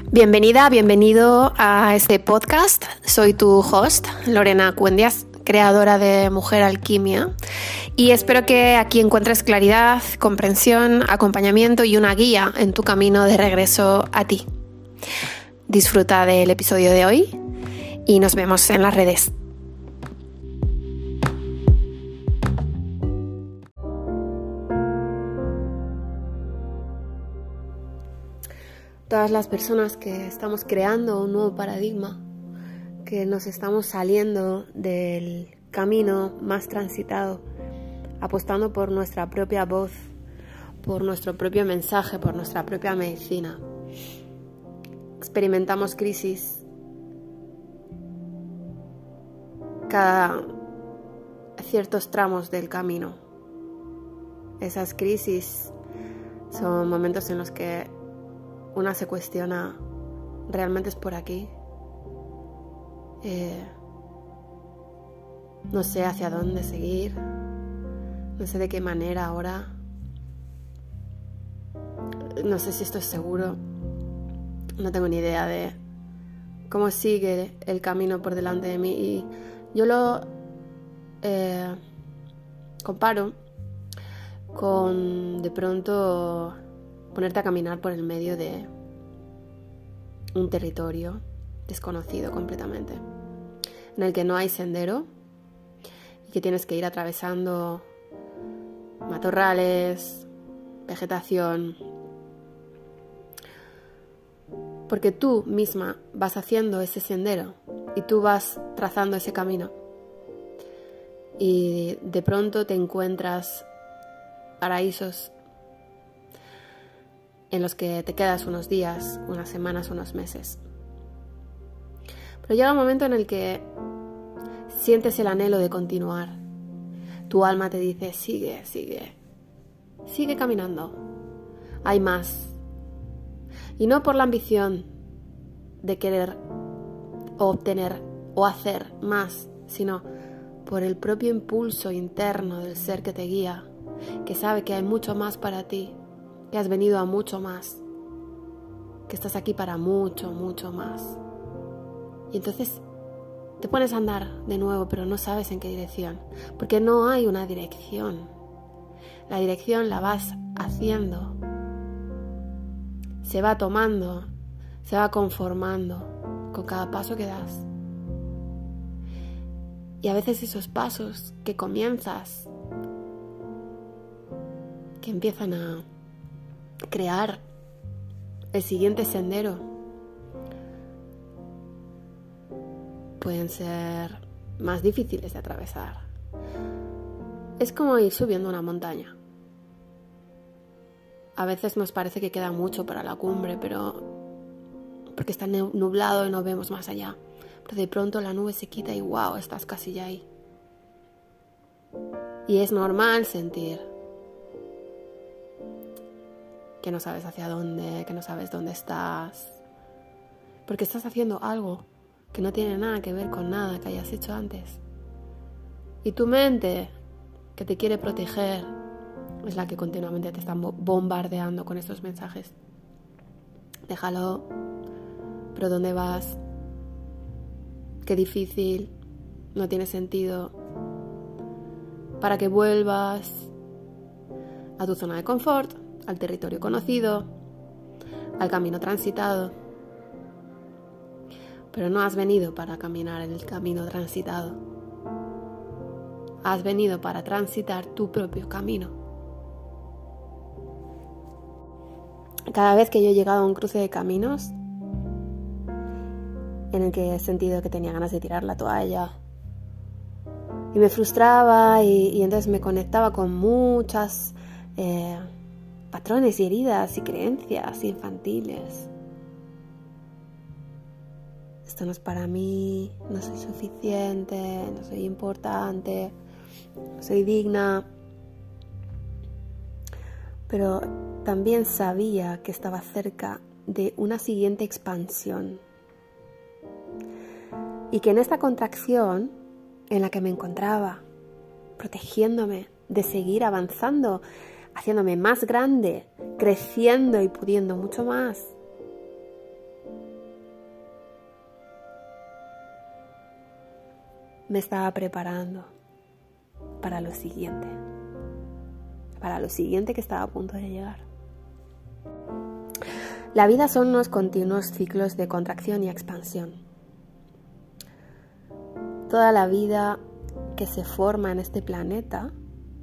Bienvenida, bienvenido a este podcast. Soy tu host, Lorena Cuendias, creadora de Mujer Alquimia, y espero que aquí encuentres claridad, comprensión, acompañamiento y una guía en tu camino de regreso a ti. Disfruta del episodio de hoy y nos vemos en las redes. Todas las personas que estamos creando un nuevo paradigma, que nos estamos saliendo del camino más transitado, apostando por nuestra propia voz, por nuestro propio mensaje, por nuestra propia medicina. Experimentamos crisis cada ciertos tramos del camino. Esas crisis son momentos en los que una se cuestiona, ¿realmente es por aquí? No sé hacia dónde seguir, no sé de qué manera ahora, no sé si esto es seguro, no tengo ni idea de cómo sigue el camino por delante de mí. Y yo lo comparo con de pronto ponerte a caminar por el medio de un territorio desconocido completamente, en el que no hay sendero y que tienes que ir atravesando matorrales, vegetación, porque tú misma vas haciendo ese sendero y tú vas trazando ese camino, y de pronto te encuentras paraísos en los que te quedas unos días, unas semanas, unos meses. Pero llega un momento en el que sientes el anhelo de continuar. Tu alma te dice, sigue caminando. Hay más. Y no por la ambición de querer obtener o hacer más, sino por el propio impulso interno del ser que te guía, que sabe que hay mucho más para ti, que has venido a mucho más, que estás aquí para mucho, mucho más. Y entonces te pones a andar de nuevo, pero no sabes en qué dirección, porque no hay una dirección. La dirección la vas haciendo, se va tomando, se va conformando con cada paso que das. Y a veces esos pasos que comienzas, que empiezan a crear el siguiente sendero, pueden ser más difíciles de atravesar. Es como ir subiendo una montaña. A veces nos parece que queda mucho para la cumbre, pero porque está nublado y no vemos más allá. Pero de pronto la nube se quita y wow, estás casi ya ahí. Y es normal sentir que no sabes hacia dónde, que no sabes dónde estás, porque estás haciendo algo que no tiene nada que ver con nada que hayas hecho antes. Y tu mente, que te quiere proteger, es la que continuamente te está bombardeando con estos mensajes. Déjalo, pero ¿dónde vas? Qué difícil, no tiene sentido. Para que vuelvas a tu zona de confort, al territorio conocido, al camino transitado. Pero no has venido para caminar en el camino transitado. Has venido para transitar tu propio camino. Cada vez que yo he llegado a un cruce de caminos en el que he sentido que tenía ganas de tirar la toalla y me frustraba y entonces me conectaba con muchas patrones y heridas y creencias infantiles. Esto no es para mí, no soy suficiente, no soy importante, no soy digna. Pero también sabía que estaba cerca de una siguiente expansión. Y que en esta contracción en la que me encontraba, protegiéndome de seguir avanzando, haciéndome más grande, creciendo y pudiendo mucho más, me estaba preparando para lo siguiente que estaba a punto de llegar. La vida son unos continuos ciclos de contracción y expansión. Toda la vida que se forma en este planeta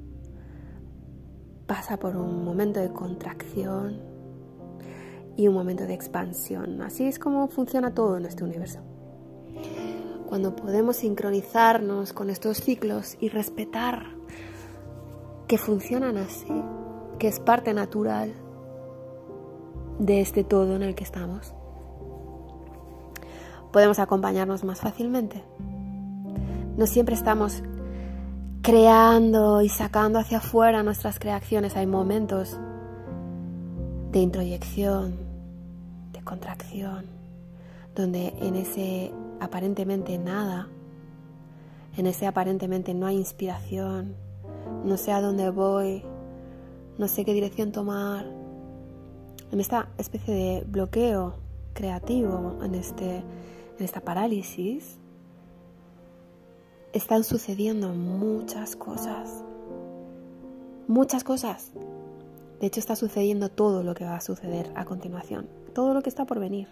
pasa por un momento de contracción y un momento de expansión. Así es como funciona todo en este universo. Cuando podemos sincronizarnos con estos ciclos y respetar que funcionan así, que es parte natural de este todo en el que estamos, podemos acompañarnos más fácilmente. No siempre estamos creando y sacando hacia afuera nuestras creaciones. Hay momentos de introyección, de contracción, donde en ese aparentemente nada, en ese aparentemente no hay inspiración, no sé a dónde voy, no sé qué dirección tomar, en esta especie de bloqueo creativo, en esta parálisis, están sucediendo muchas cosas. Muchas cosas. De hecho, está sucediendo todo lo que va a suceder a continuación. Todo lo que está por venir.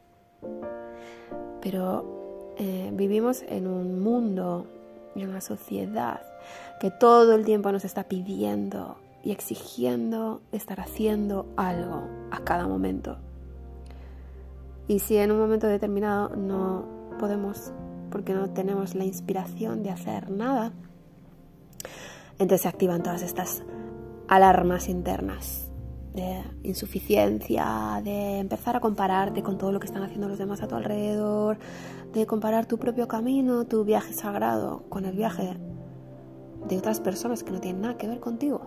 Pero vivimos en un mundo y en una sociedad que todo el tiempo nos está pidiendo y exigiendo estar haciendo algo a cada momento. Y si en un momento determinado no podemos, porque no tenemos la inspiración de hacer nada, entonces se activan todas estas alarmas internas de insuficiencia, de empezar a compararte con todo lo que están haciendo los demás a tu alrededor, de comparar tu propio camino, tu viaje sagrado, con el viaje de otras personas que no tienen nada que ver contigo.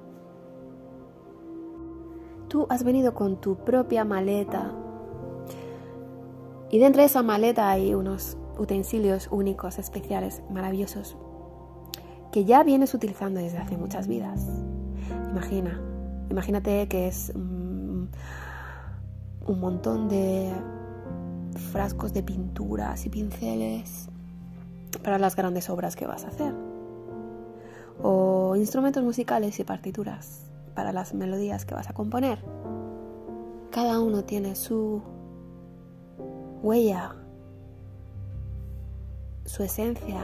Tú has venido con tu propia maleta y dentro de esa maleta hay unos utensilios únicos, especiales, maravillosos, que ya vienes utilizando desde hace muchas vidas. Imagínate que es un montón de frascos de pinturas y pinceles para las grandes obras que vas a hacer, o instrumentos musicales y partituras para las melodías que vas a componer. Cada uno tiene su huella, su esencia,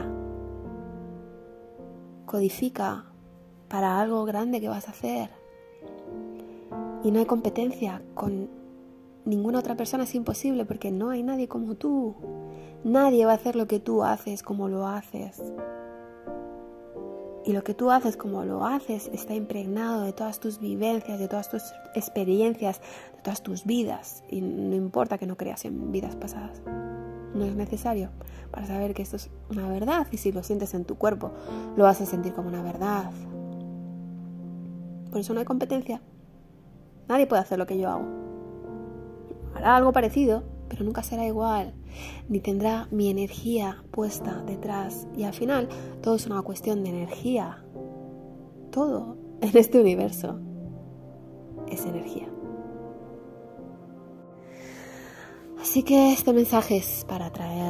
codifica para algo grande que vas a hacer. Y no hay competencia con ninguna otra persona, es imposible, porque no hay nadie como tú. Nadie va a hacer lo que tú haces como lo haces. Y lo que tú haces como lo haces está impregnado de todas tus vivencias, de todas tus experiencias, de todas tus vidas. Y no importa que no creas en vidas pasadas. No es necesario para saber que esto es una verdad. Y si lo sientes en tu cuerpo, lo vas a sentir como una verdad. Por eso no hay competencia. Nadie puede hacer lo que yo hago. Hará algo parecido, pero nunca será igual. Ni tendrá mi energía puesta detrás. Y al final, todo es una cuestión de energía. Todo en este universo es energía. Así que este mensaje es para traer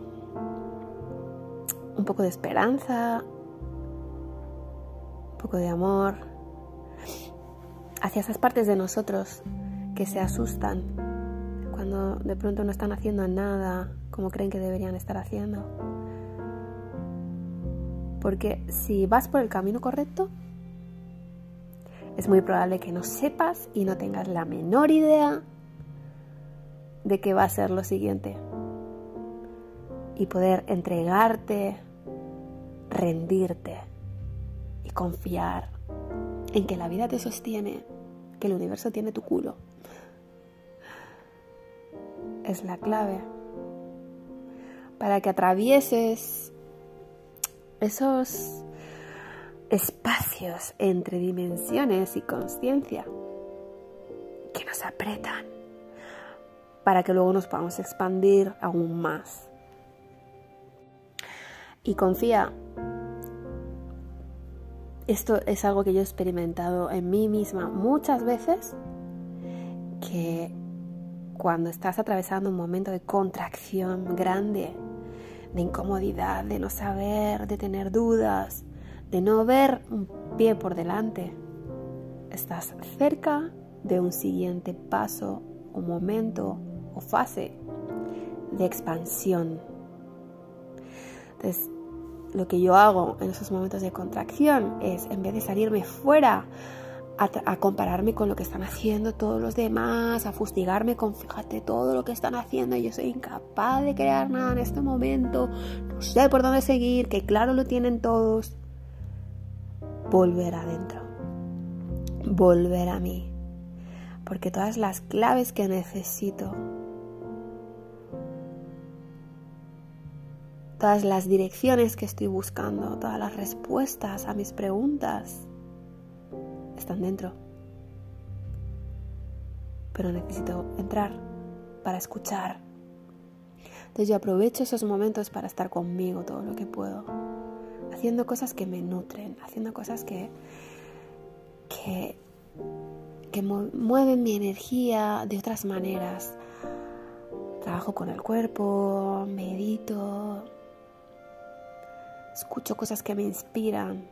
un poco de esperanza, un poco de amor hacia esas partes de nosotros que se asustan cuando de pronto no están haciendo nada como creen que deberían estar haciendo. Porque si vas por el camino correcto, es muy probable que no sepas y no tengas la menor idea de qué va a ser lo siguiente. Y poder entregarte, rendirte y confiar en que la vida te sostiene, que el universo tiene tu culo. Es la clave para que atravieses esos espacios entre dimensiones y consciencia que nos apretan, para que luego nos podamos expandir aún más. Y confía. Esto es algo que yo he experimentado en mí misma muchas veces, que cuando estás atravesando un momento de contracción grande, de incomodidad, de no saber, de tener dudas, de no ver un pie por delante. Estás cerca de un siguiente paso o momento o fase de expansión. Entonces, lo que yo hago en esos momentos de contracción es, en vez de salirme fuera a compararme con lo que están haciendo todos los demás, a fustigarme con fíjate todo lo que están haciendo y yo soy incapaz de crear nada en este momento, no sé por dónde seguir, que claro lo tienen todos, volver adentro, volver a mí, porque todas las claves que necesito, todas las direcciones que estoy buscando, todas las respuestas a mis preguntas están dentro. Pero necesito entrar para escuchar. Entonces yo aprovecho esos momentos para estar conmigo todo lo que puedo, haciendo cosas que me nutren, haciendo cosas que mueven mi energía de otras maneras. Trabajo con el cuerpo, medito, escucho cosas que me inspiran,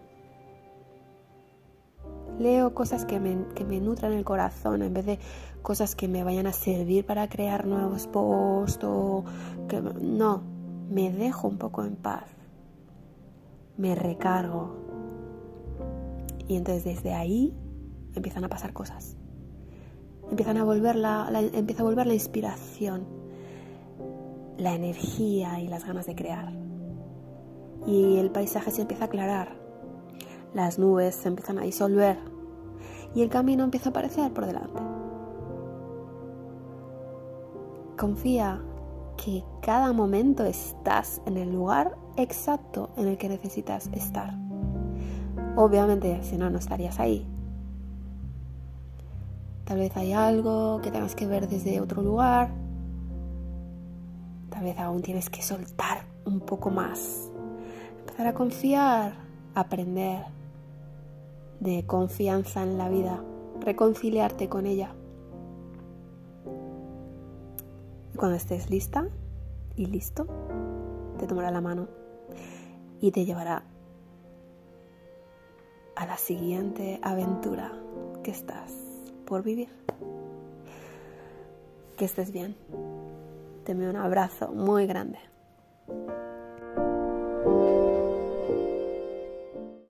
leo cosas que me nutran el corazón en vez de cosas que me vayan a servir para crear nuevos posts no, me dejo un poco en paz, me recargo y entonces desde ahí empiezan a pasar cosas, empieza a volver la inspiración, la energía y las ganas de crear y el paisaje se empieza a aclarar, las nubes se empiezan a disolver y el camino empieza a aparecer por delante. Confía que cada momento estás en el lugar exacto en el que necesitas estar. Obviamente, si no, no estarías ahí. Tal vez hay algo que tengas que ver desde otro lugar. Tal vez aún tienes que soltar un poco más. Empezar a confiar, aprender de confianza en la vida, reconciliarte con ella. Y cuando estés lista y listo, te tomará la mano y te llevará a la siguiente aventura que estás por vivir. Que estés bien. Te envío un abrazo muy grande.